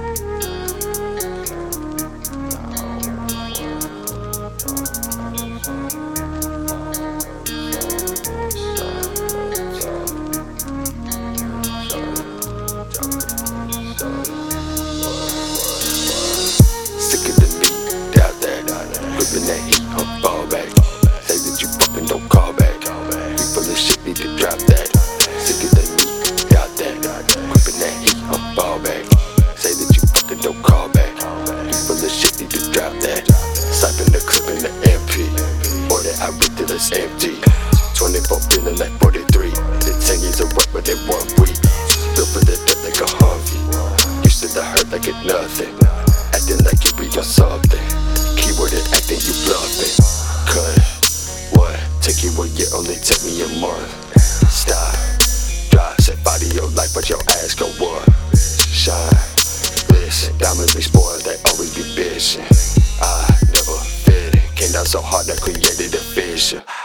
Sick of the beat out there, whipping that heat, fall back. Say that you fucking don't call back. People of shit need to drop that. Sick of the beat out there, whipping that heat, fall back. Say that you fucking don't call back. People of shit need to drop that. Siphon the clip in the MP, or that I read till it's empty. 24 feeling like 43. The 10 years of work, but they 1 week. Built for the death like a Harvey. Used to the hurt like it's nothing. Acting like you be on something. Keyword and acting, you bluffing. Cut, what? Take you a year, only take me a month. Stop, drop, set body your life, but your ass go what? Shine, listen, diamonds be spoiled, they always be bitching. I never fit it, came down so hard I created a vision.